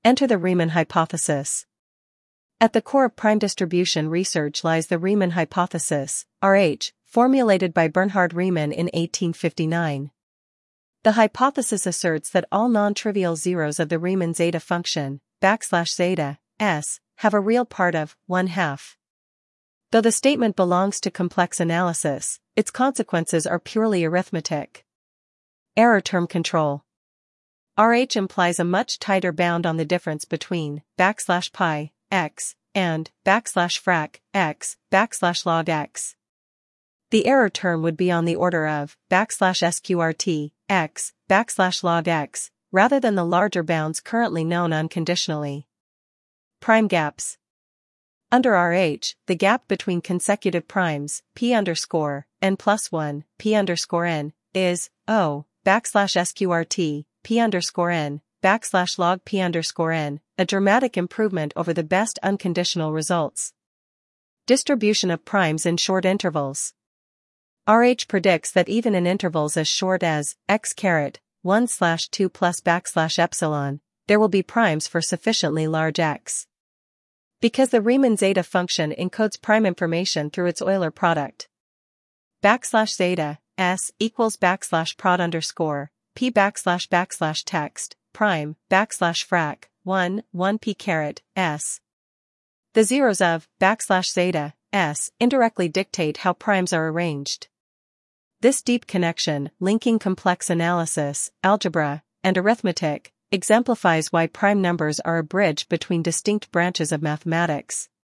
Enter the Riemann hypothesis. At the core of prime distribution research lies the Riemann hypothesis, RH, formulated by Bernhard Riemann in 1859. The hypothesis asserts that all non-trivial zeros of the Riemann zeta function, \zeta, s, have a real part of 1/2. Though the statement belongs to complex analysis, its consequences are purely arithmetic. Error term control. RH implies a much tighter bound on the difference between \pi, x, and \frac, x, \log x. The error term would be on the order of \sqrt, x, \log x, rather than the larger bounds currently known unconditionally. Prime gaps. Under RH, the gap between consecutive primes, p_n+1, p_n, is O\sqrt, p_n, \log p_n, a dramatic improvement over the best unconditional results. Distribution of primes in short intervals. RH predicts that even in intervals as short as x⁻1/2 plus \epsilon, there will be primes for sufficiently large x. Because the Riemann zeta function encodes prime information through its Euler product. \zeta, s, equals \prod_, p \text, prime, \frac, 1 p_s. The zeros of \zeta, s, indirectly dictate how primes are arranged. This deep connection, linking complex analysis, algebra, and arithmetic, exemplifies why prime numbers are a bridge between distinct branches of mathematics.